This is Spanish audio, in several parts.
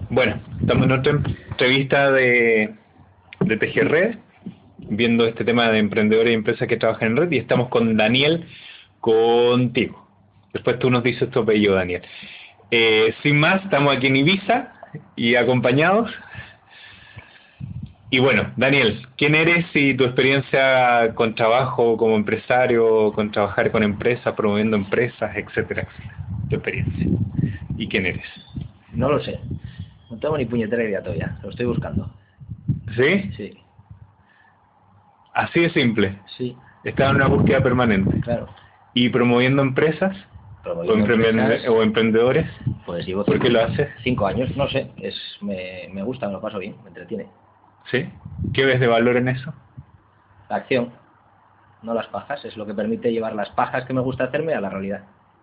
Bueno, estamos en otra entrevista de Tejer Red, viendo este tema de emprendedores y empresas que trabajan en red, y estamos con Daniel, contigo. Después tú nos dices tu apellido, Daniel. Sin más, estamos aquí en Ibiza y acompañados. Y bueno, Daniel, ¿quién eres y tu experiencia con trabajo como empresario, con trabajar con empresas, promoviendo empresas, etcétera, etcétera? Tu experiencia. ¿Y quién eres? No lo sé. No tengo ni puñetera idea todavía. Lo estoy buscando. ¿Sí? Sí. Así de simple. Sí. Estás en una búsqueda permanente. Claro. ¿Y promoviendo empresas? Promoviendo empresas, ¿O emprendedores? Pues llevo ¿Por qué lo haces? 5 años, no sé. Me gusta, me lo paso bien, me entretiene. ¿Sí? ¿Qué ves de valor en eso? La acción, no las pajas. Es lo que permite llevar las pajas que me gusta hacerme a la realidad.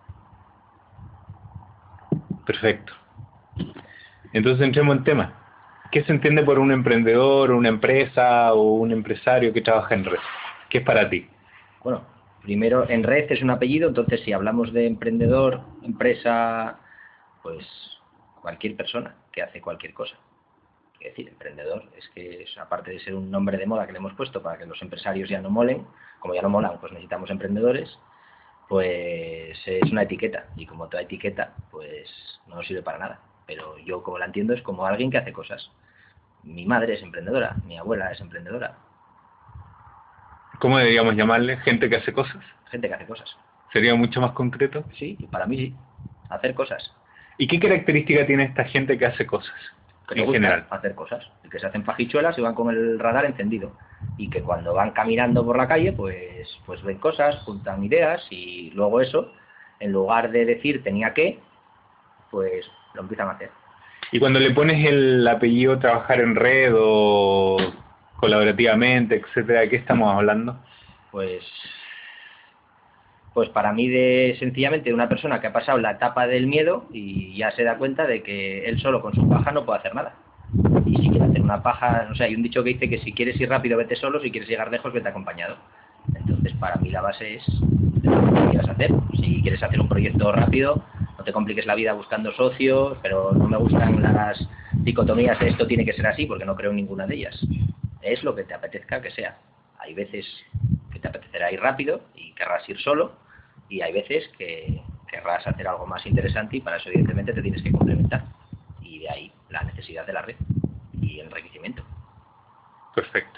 Perfecto. Entonces entremos en tema. ¿Qué se entiende por un emprendedor, una empresa o un empresario que trabaja en red? ¿Qué es para ti? Bueno, primero, en red es un apellido, entonces si hablamos de emprendedor, empresa, pues cualquier persona que hace cualquier cosa. Es decir, emprendedor es que es, aparte de ser un nombre de moda que le hemos puesto para que los empresarios ya no molen, como ya no molan, pues necesitamos emprendedores, pues es una etiqueta, y como toda etiqueta, pues no sirve para nada. Pero yo como la entiendo es como alguien que hace cosas. Mi madre es emprendedora, mi abuela es emprendedora. ¿Cómo deberíamos llamarle? ¿Gente que hace cosas? Gente que hace cosas. ¿Sería mucho más concreto? Sí, para mí sí. Hacer cosas. ¿Y qué característica tiene esta gente que hace cosas? Que te En gusta general. hacer cosas. Y que se hacen fajichuelas y van con el radar encendido. Y que cuando van caminando por la calle, pues ven cosas, juntan ideas y luego eso, en lugar de decir tenía que, pues lo empiezan a hacer. Y cuando le pones el apellido trabajar en red o colaborativamente, etcétera, ¿de qué estamos hablando? Pues para mí sencillamente de una persona que ha pasado la etapa del miedo y ya se da cuenta de que él solo con su paja no puede hacer nada. Y si quiere hacer una paja, o sea, hay un dicho que dice que si quieres ir rápido vete solo, si quieres llegar lejos vete acompañado. Entonces para mí la base es lo que quieras hacer. Si quieres hacer un proyecto rápido, no te compliques la vida buscando socios, pero no me gustan las dicotomías de esto tiene que ser así porque no creo en ninguna de ellas. Es lo que te apetezca que sea. Hay veces que te apetecerá ir rápido y querrás ir solo, y hay veces que querrás hacer algo más interesante y para eso evidentemente te tienes que complementar. Y de ahí la necesidad de la red y el enriquecimiento. Perfecto.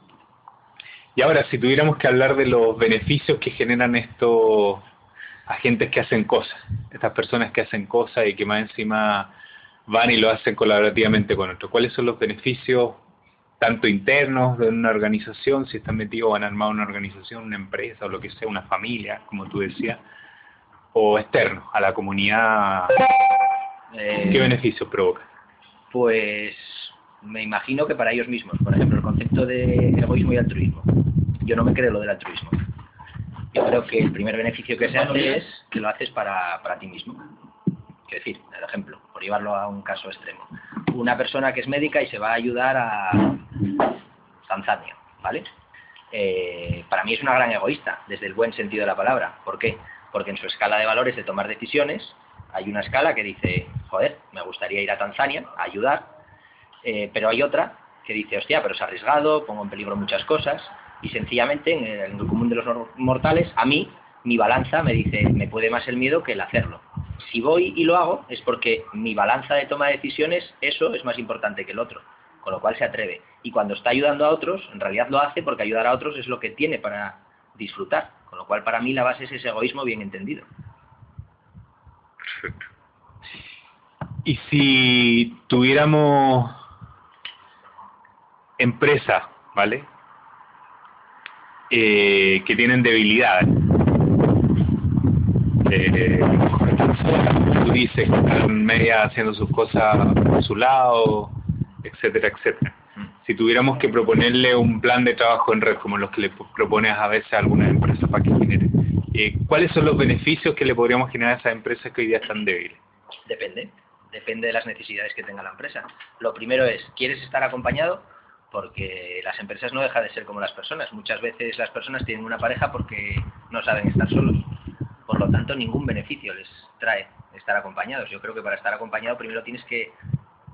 Y ahora, si tuviéramos que hablar de los beneficios que generan estos agentes que hacen cosas, estas personas que hacen cosas y que más encima van y lo hacen colaborativamente con otros, ¿cuáles son los beneficios tanto internos de una organización, si están metidos o han armado una organización, una empresa o lo que sea, una familia, como tú decías, o externos a la comunidad? ¿Qué beneficios provoca? Pues me imagino que para ellos mismos. Por ejemplo, el concepto de egoísmo y altruismo. Yo no me creo lo del altruismo. Yo creo que el primer beneficio que se hace es que lo haces para ti mismo. Quiero decir, el ejemplo, por llevarlo a un caso extremo. Una persona que es médica y se va a ayudar a Tanzania, ¿vale? Para mí es una gran egoísta, desde el buen sentido de la palabra. ¿Por qué? Porque en su escala de valores de tomar decisiones hay una escala que dice, joder, me gustaría ir a Tanzania a ayudar, pero hay otra que dice, hostia, pero es arriesgado, pongo en peligro muchas cosas, y sencillamente en el común de los mortales, a mí, mi balanza me dice, me puede más el miedo que el hacerlo. Si voy y lo hago es porque mi balanza de toma de decisiones, eso es más importante que el otro, con lo cual se atreve. Y cuando está ayudando a otros, en realidad lo hace porque ayudar a otros es lo que tiene para disfrutar, con lo cual para mí la base es ese egoísmo bien entendido. Perfecto. Y si tuviéramos empresas, ¿vale? Que tienen debilidades. Tú dices que están media haciendo sus cosas por su lado, etcétera, etcétera. Si tuviéramos que proponerle un plan de trabajo en red, como los que le propones a veces a algunas empresas para que generen, ¿cuáles son los beneficios que le podríamos generar a esas empresas que hoy día están débiles? Depende de las necesidades que tenga la empresa. Lo primero es, ¿quieres estar acompañado? Porque las empresas no dejan de ser como las personas. Muchas veces las personas tienen una pareja porque no saben estar solos. Por lo tanto, ningún beneficio les trae estar acompañados. Yo creo que para estar acompañado primero tienes que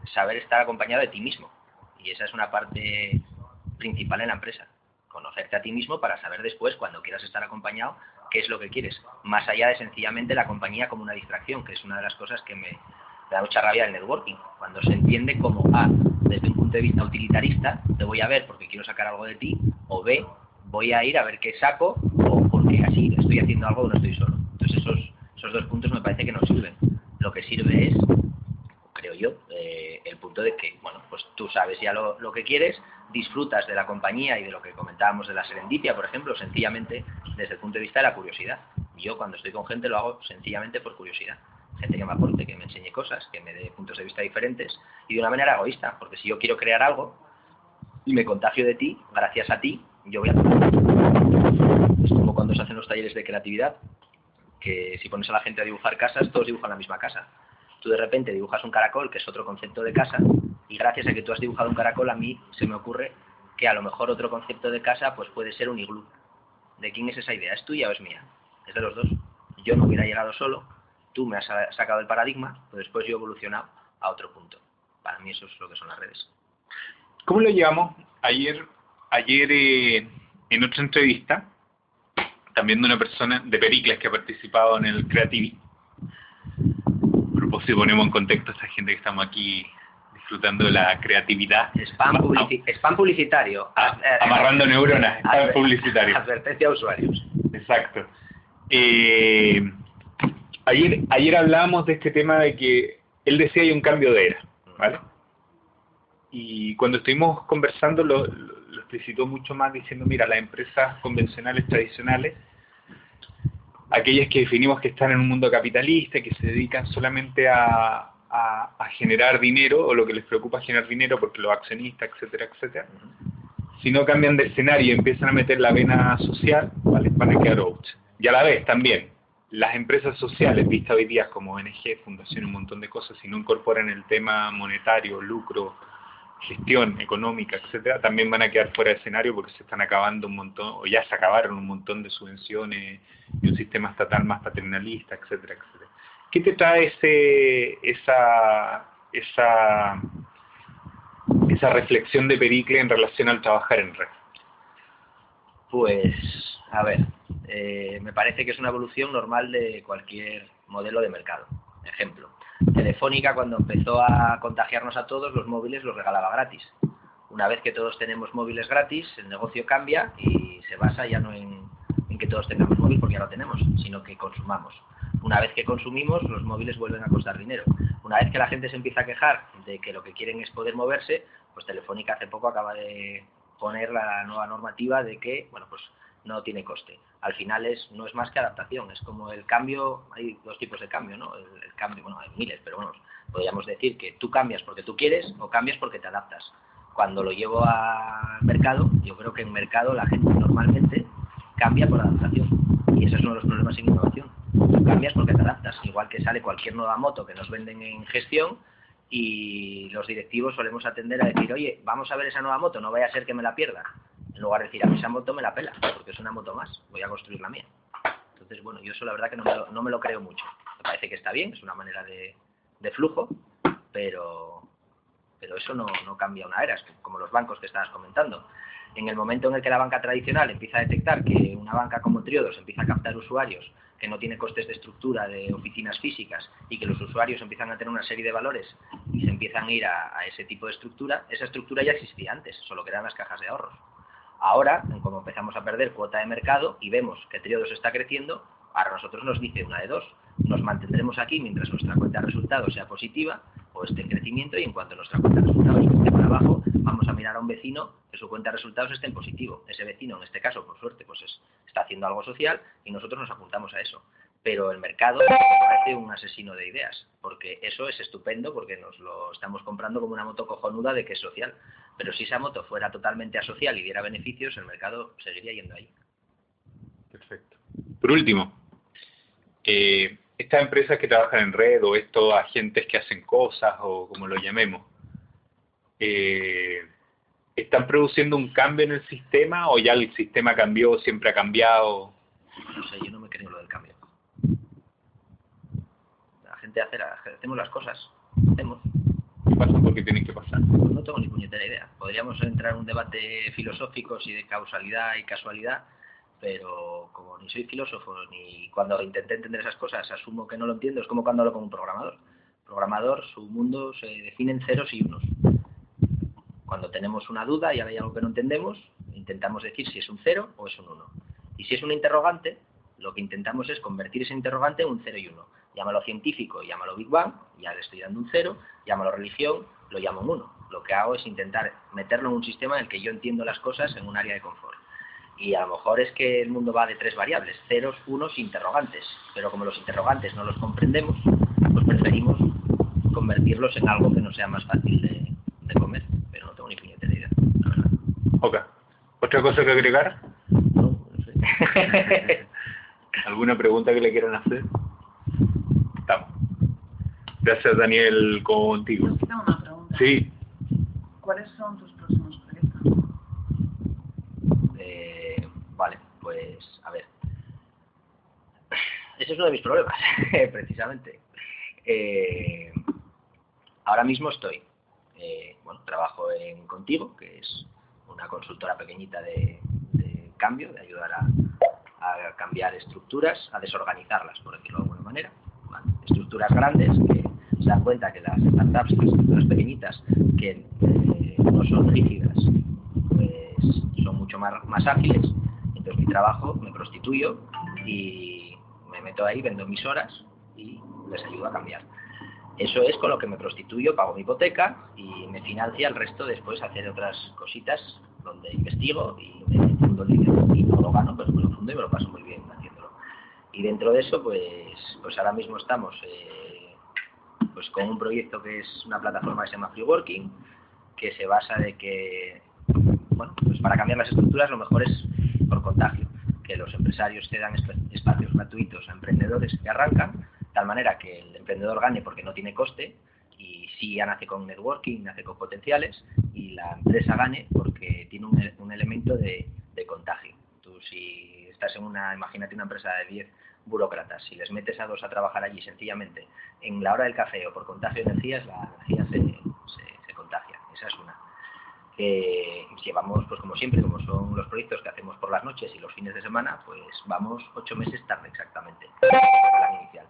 saber estar acompañado de ti mismo. Y esa es una parte principal en la empresa. Conocerte a ti mismo para saber después, cuando quieras estar acompañado, qué es lo que quieres. Más allá de sencillamente la compañía como una distracción, que es una de las cosas que me da mucha rabia del networking. Cuando se entiende como A, desde un punto de vista utilitarista, te voy a ver porque quiero sacar algo de ti, o B, voy a ir a ver qué saco, o porque así estoy haciendo algo o no estoy solo. Entonces esos dos puntos me parece que no sirven. Lo que sirve es, creo yo, el punto de que, bueno, pues tú sabes ya lo que quieres, disfrutas de la compañía y de lo que comentábamos de la serendipia, por ejemplo, sencillamente desde el punto de vista de la curiosidad. Yo cuando estoy con gente lo hago sencillamente por curiosidad. Gente que me aporte, que me enseñe cosas, que me dé puntos de vista diferentes y de una manera egoísta, porque si yo quiero crear algo y me contagio de ti, gracias a ti, yo voy a... Es como cuando se hacen los talleres de creatividad, que si pones a la gente a dibujar casas, todos dibujan la misma casa. Tú de repente dibujas un caracol, que es otro concepto de casa, y gracias a que tú has dibujado un caracol, a mí se me ocurre que a lo mejor otro concepto de casa pues puede ser un iglú. ¿De quién es esa idea? ¿Es tuya o es mía? Es de los dos. Yo no hubiera llegado solo, tú me has sacado el paradigma, pero después yo he evolucionado a otro punto. Para mí eso es lo que son las redes. ¿Cómo lo llevamos? Ayer en otra entrevista, también de una persona de Pericles que ha participado en el Creativi. A propósito, ponemos en contexto a esta gente que estamos aquí disfrutando de la creatividad. Spam publicitario. Amarrando neuronas, spam publicitario. Advertencia a usuarios. Exacto. Ayer hablábamos de este tema de que él decía hay un cambio de era, ¿vale? Y cuando estuvimos conversando lo explicitó mucho más diciendo, mira, las empresas convencionales, tradicionales, aquellas que definimos que están en un mundo capitalista, que se dedican solamente a generar dinero, o lo que les preocupa es generar dinero porque los accionistas, etcétera, etcétera, si no cambian de escenario y empiezan a meter la vena social, ¿vale?, van a quedar out. Y a la vez también, las empresas sociales, vistas hoy día como ONG, fundación, un montón de cosas, si no incorporan el tema monetario, lucro, gestión económica, etcétera, también van a quedar fuera de escenario porque se están acabando un montón, o ya se acabaron un montón de subvenciones y un sistema estatal más paternalista, etcétera, etcétera. ¿Qué te trae esa reflexión de Pericles en relación al trabajar en red? Pues, a ver, me parece que es una evolución normal de cualquier modelo de mercado. Ejemplo, Telefónica cuando empezó a contagiarnos a todos, los móviles los regalaba gratis. Una vez que todos tenemos móviles gratis, el negocio cambia y se basa ya no en que todos tengamos móvil porque ya lo tenemos, sino que consumamos. Una vez que consumimos, los móviles vuelven a costar dinero. Una vez que la gente se empieza a quejar de que lo que quieren es poder moverse, pues Telefónica hace poco acaba de poner la nueva normativa de que, bueno, pues no tiene coste. Al final no es más que adaptación, es como el cambio, hay dos tipos de cambio, ¿no? El cambio, bueno, hay miles, pero bueno, podríamos decir que tú cambias porque tú quieres o cambias porque te adaptas. Cuando lo llevo al mercado, yo creo que en mercado la gente normalmente cambia por adaptación, y ese es uno de los problemas en innovación. Tú cambias porque te adaptas, igual que sale cualquier nueva moto que nos venden en gestión, y los directivos solemos atender a decir, oye, vamos a ver esa nueva moto, no vaya a ser que me la pierda. En lugar de decir, a mí esa moto me la pela, porque es una moto más, voy a construir la mía. Entonces, bueno, yo eso la verdad que no me lo creo mucho. Me parece que está bien, es una manera de flujo, pero eso no cambia una era, es como los bancos que estabas comentando. En el momento en el que la banca tradicional empieza a detectar que una banca como Triodos empieza a captar usuarios, que no tiene costes de estructura de oficinas físicas y que los usuarios empiezan a tener una serie de valores y se empiezan a ir a ese tipo de estructura, esa estructura ya existía antes, solo que eran las cajas de ahorros. Ahora, como empezamos a perder cuota de mercado y vemos que Triodos está creciendo, ahora nosotros nos dice una de dos: nos mantendremos aquí mientras nuestra cuenta de resultados sea positiva o esté en crecimiento, y en cuanto nuestra cuenta de resultados esté por abajo, vamos a mirar a un vecino que su cuenta de resultados esté en positivo. Ese vecino, en este caso, por suerte, pues está haciendo algo social y nosotros nos apuntamos a eso. Pero el mercado me parece un asesino de ideas, porque eso es estupendo, porque nos lo estamos comprando como una moto cojonuda de que es social. Pero si esa moto fuera totalmente asocial y diera beneficios, el mercado seguiría yendo ahí. Perfecto. Por último, estas empresas que trabajan en red, o estos agentes que hacen cosas, o como lo llamemos, ¿están produciendo un cambio en el sistema o ya el sistema cambió, siempre ha cambiado? No sé, yo no me creo lo del cambio. La gente hacemos las cosas, hacemos. que pasan porque tienen que pasar. Pues no tengo ni puñetera idea. Podríamos entrar en un debate filosófico si de causalidad y casualidad, pero como ni soy filósofo ni cuando intenté entender esas cosas asumo que no lo entiendo, es como cuando hablo con un programador. El programador, su mundo se define en ceros y unos. Cuando tenemos una duda y hay algo que no entendemos, intentamos decir si es un 0 o es un 1. Y si es un interrogante, lo que intentamos es convertir ese interrogante en un 0 y 1. Llámalo científico, llámalo Big Bang, ya le estoy dando un 0, llámalo religión, lo llamo un 1. Lo que hago es intentar meterlo en un sistema en el que yo entiendo las cosas en un área de confort. Y a lo mejor es que el mundo va de 3 variables, ceros, unos, interrogantes. Pero como los interrogantes no los comprendemos, pues preferimos convertirlos en algo que no sea más fácil de comer. Pero no tengo ni puñetera idea, la verdad. Ok. ¿Otra cosa que agregar? No sé. ¿Alguna pregunta que le quieran hacer? Estamos. Gracias, Daniel, contigo. Nos queda una pregunta. Sí. ¿Cuáles son tus próximos proyectos? Vale, pues a ver. Ese es uno de mis problemas, precisamente. Ahora mismo estoy, trabajo en Contigo, que es una consultora pequeñita de cambio, de ayudar a cambiar estructuras, a desorganizarlas, por decirlo de alguna manera. ¿Vale? Estructuras grandes que se dan cuenta que las startups y las estructuras pequeñitas que no son rígidas, pues son mucho más ágiles. Entonces mi trabajo, me prostituyo y me meto ahí, vendo mis horas y les ayudo a cambiar. Eso es con lo que me prostituyo, pago mi hipoteca y me financia el resto después hacer otras cositas donde investigo y me fundo el dinero y no lo gano, pero me lo fundo y me lo paso muy bien haciéndolo. Y dentro de eso, pues ahora mismo estamos pues con un proyecto que es una plataforma que se llama Freeworking, que se basa de que, pues para cambiar las estructuras lo mejor es por contagio, que los empresarios cedan espacios gratuitos a emprendedores que arrancan, de tal manera que el emprendedor gane porque no tiene coste y sí ya nace con networking, nace con potenciales, y la empresa gane porque tiene un elemento de contagio. Tú si estás imagínate una empresa de 10 burócratas, si les metes a 2 a trabajar allí sencillamente en la hora del café o por contagio de energías, la energía se contagia. Esa es una. Llevamos, pues como siempre, como son los proyectos que hacemos por las noches y los fines de semana, pues vamos 8 meses tarde exactamente, el plan inicial.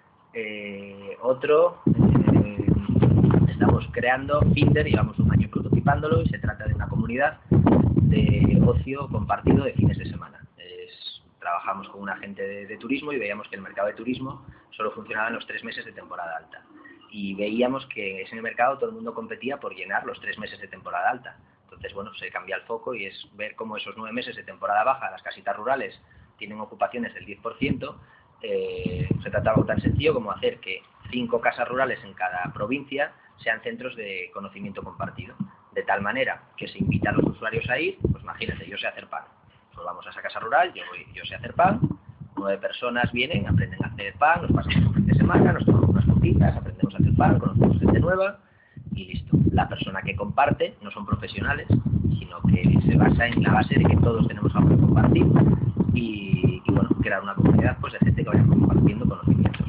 Estamos creando Finder, llevamos un año prototipándolo y se trata de una comunidad de ocio compartido de fines de semana. Trabajamos con un agente de turismo y veíamos que el mercado de turismo solo funcionaba en los 3 meses de temporada alta. Y veíamos que en ese mercado todo el mundo competía por llenar los 3 meses de temporada alta. Entonces, se cambia el foco y es ver cómo esos 9 meses de temporada baja, las casitas rurales tienen ocupaciones del 10%. Se trata de algo tan sencillo como hacer que 5 casas rurales en cada provincia sean centros de conocimiento compartido. De tal manera que se invita a los usuarios a ir, pues imagínate, yo sé hacer pan. Pues vamos a esa casa rural, yo sé hacer pan, 9 personas vienen, aprenden a hacer pan, nos pasamos un fin de semana, nos tomamos unas copitas, aprendemos a hacer pan, conocemos gente nueva y listo. La persona que comparte no son profesionales, sino que se basa en la base de que todos tenemos algo que compartir y crear una comunidad pues de gente que vaya compartiendo conocimientos.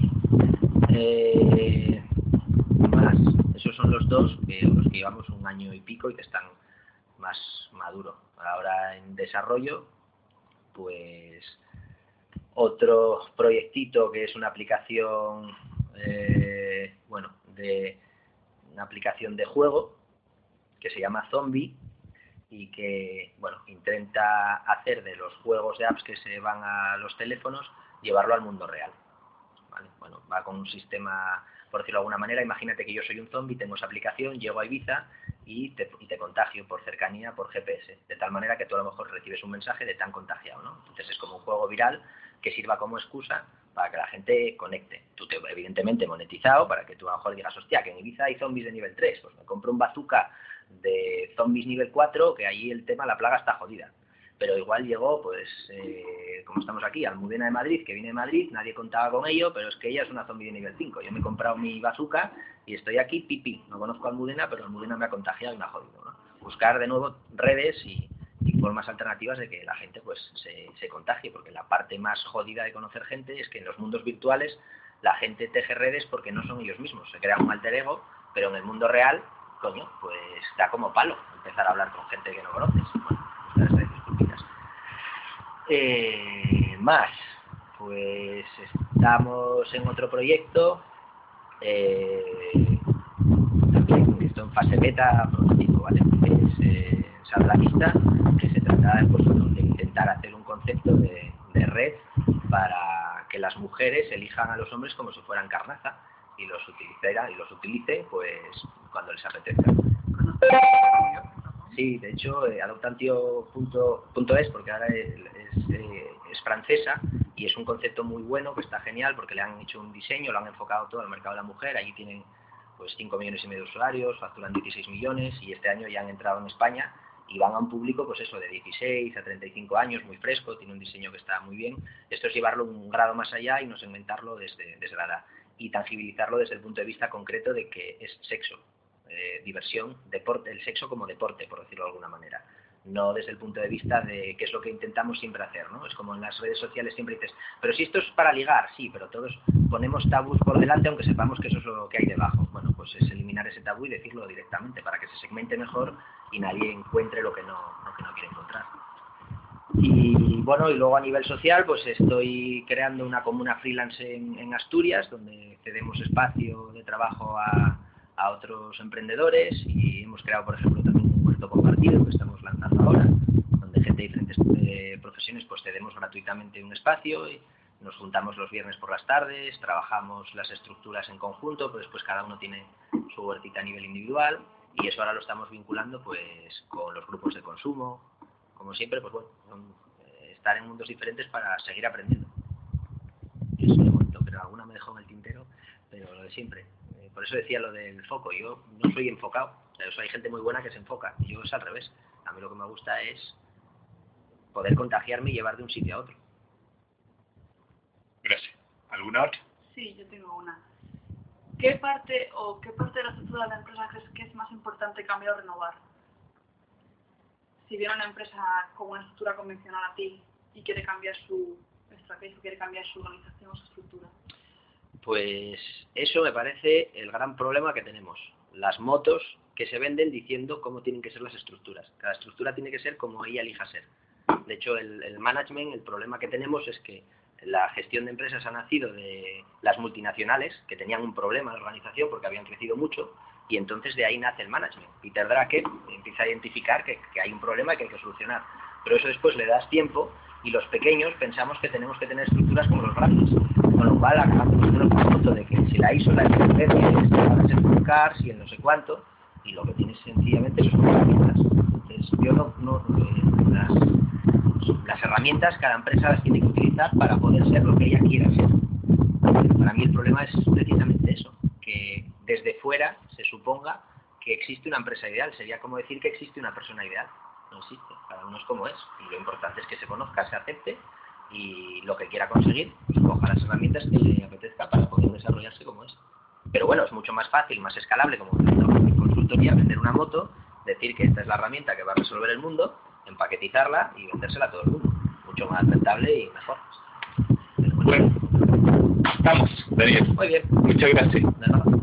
Más, esos son los dos los que llevamos un año y pico y que están más maduros. Ahora en desarrollo, pues otro proyectito que es una aplicación, una aplicación de juego que se llama Zombie y que, intenta hacer de los juegos de apps que se van a los teléfonos, llevarlo al mundo real. ¿Vale? Va con un sistema, por decirlo de alguna manera, imagínate que yo soy un zombie, tengo esa aplicación, llego a Ibiza y te contagio por cercanía, por GPS, de tal manera que tú a lo mejor recibes un mensaje de tan contagiado, ¿no? Entonces es como un juego viral que sirva como excusa para que la gente conecte. Tú evidentemente monetizado para que tú a lo mejor digas, hostia, que en Ibiza hay zombies de nivel 3, pues me compro un bazooka de zombies nivel 4, que allí el tema, la plaga está jodida. Pero igual llegó, como estamos aquí, Almudena de Madrid, que viene de Madrid, nadie contaba con ello, pero es que ella es una zombie de nivel 5. Yo me he comprado mi bazooka y estoy aquí, pipí. No conozco a Almudena, pero Almudena me ha contagiado y me ha jodido, ¿no? Buscar de nuevo redes y formas alternativas de que la gente se contagie, porque la parte más jodida de conocer gente es que en los mundos virtuales la gente teje redes porque no son ellos mismos. Se crea un alter ego Pero en el mundo real, coño, pues da como palo empezar a hablar con gente que no conoces. Bueno, estas disculpitas. Más, pues estamos en otro proyecto, también esto en fase beta, prototipo, ¿vale? Saldrá lista, que se trata pues, bueno, de intentar hacer un concepto de red para que las mujeres elijan a los hombres como si fueran carnaza y los utilicen pues cuando les apetezca. Sí, de hecho, adoptantio.es, porque ahora es francesa y es un concepto muy bueno, que está genial porque le han hecho un diseño, lo han enfocado todo al mercado de la mujer. Allí tienen pues 5,5 millones de usuarios, facturan 16 millones y este año ya han entrado en España y van a un público pues eso de 16 a 35 años, muy fresco, tiene un diseño que está muy bien. Esto es llevarlo un grado más allá y no segmentarlo desde la edad y tangibilizarlo desde el punto de vista concreto de que es sexo. Diversión, deporte, el sexo como deporte, por decirlo de alguna manera. No desde el punto de vista de qué es lo que intentamos siempre hacer, ¿no? Es como en las redes sociales siempre dices, pero si esto es para ligar, sí, pero todos ponemos tabús por delante aunque sepamos que eso es lo que hay debajo. Bueno, pues es eliminar ese tabú y decirlo directamente para que se segmente mejor y nadie encuentre lo que no quiere encontrar. Y bueno, y luego a nivel social, pues estoy creando una comuna freelance en Asturias, donde cedemos espacio de trabajo a otros emprendedores y hemos creado, por ejemplo, también un huerto compartido que estamos lanzando ahora, donde gente de diferentes profesiones pues cedemos gratuitamente un espacio y nos juntamos los viernes por las tardes, trabajamos las estructuras en conjunto, pues después cada uno tiene su huertita a nivel individual y eso ahora lo estamos vinculando pues con los grupos de consumo, como siempre, pues bueno, estar en mundos diferentes para seguir aprendiendo. Eso es bonito, pero alguna me dejó en el tintero, pero lo de siempre. Por eso decía lo del foco, yo no soy enfocado, o sea, hay gente muy buena que se enfoca, y yo es al revés. A mí lo que me gusta es poder contagiarme y llevar de un sitio a otro. Gracias. ¿Alguna otra? Sí, yo tengo una. ¿Qué parte de la estructura de la empresa crees que es más importante cambiar o renovar? Si viene una empresa con una estructura convencional a ti y quiere cambiar su estrategia, quiere cambiar su organización o su estructura. Pues eso me parece el gran problema que tenemos. Las motos que se venden diciendo cómo tienen que ser las estructuras. Cada estructura tiene que ser como ella elija ser. De hecho, el management, el problema que tenemos es que la gestión de empresas ha nacido de las multinacionales, que tenían un problema de organización porque habían crecido mucho, y entonces de ahí nace el management. Peter Drucker empieza a identificar que hay un problema y que hay que solucionar. Pero eso después le das tiempo y los pequeños pensamos que tenemos que tener estructuras como los grandes. Con lo cual acabamos con un punto de que si la ISO, la FCC, van a ser full cars y el no sé cuánto, y lo que tienes sencillamente son herramientas. Entonces yo las herramientas cada empresa las tiene que utilizar para poder ser lo que ella quiera ser. Para mí el problema es precisamente eso, que desde fuera se suponga que existe una empresa ideal. Sería como decir que existe una persona ideal. No existe, cada uno es como es, y lo importante es que se conozca, se acepte y lo que quiera conseguir, pues coja las herramientas que le apetezca para poder desarrollarse como es. Pero bueno, es mucho más fácil, más escalable, como en consultoría, vender una moto, decir que esta es la herramienta que va a resolver el mundo, empaquetizarla y vendérsela a todo el mundo. Mucho más rentable y mejor. Bueno, estamos, Daniel. Muy bien. Muchas gracias. De nada.